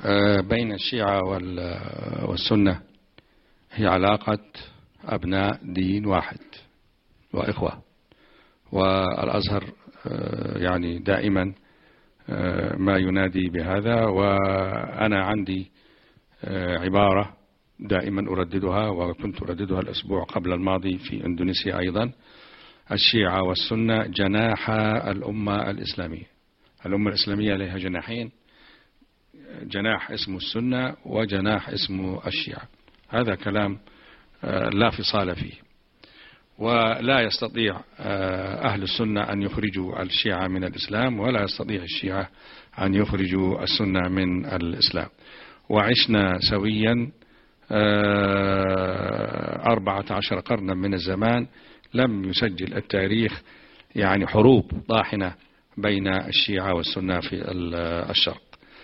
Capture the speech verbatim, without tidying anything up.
بين الشيعة والسنة هي علاقة أبناء دين واحد وإخوة، والأزهر يعني دائما ما ينادي بهذا. وأنا عندي عبارة دائما أرددها، وكنت أرددها الأسبوع قبل الماضي في إندونيسيا أيضا: الشيعة والسنة جناحا الأمة الإسلامية. الأمة الإسلامية لها جناحين، جناح اسمه السنة وجناح اسمه الشيعة. هذا كلام لا فصال فيه، ولا يستطيع أهل السنة أن يخرجوا الشيعة من الإسلام، ولا يستطيع الشيعة أن يخرجوا السنة من الإسلام. وعشنا سويا أربعة عشر قرنا من الزمان، لم يسجل التاريخ يعني حروب طاحنة بين الشيعة والسنة في الشرق.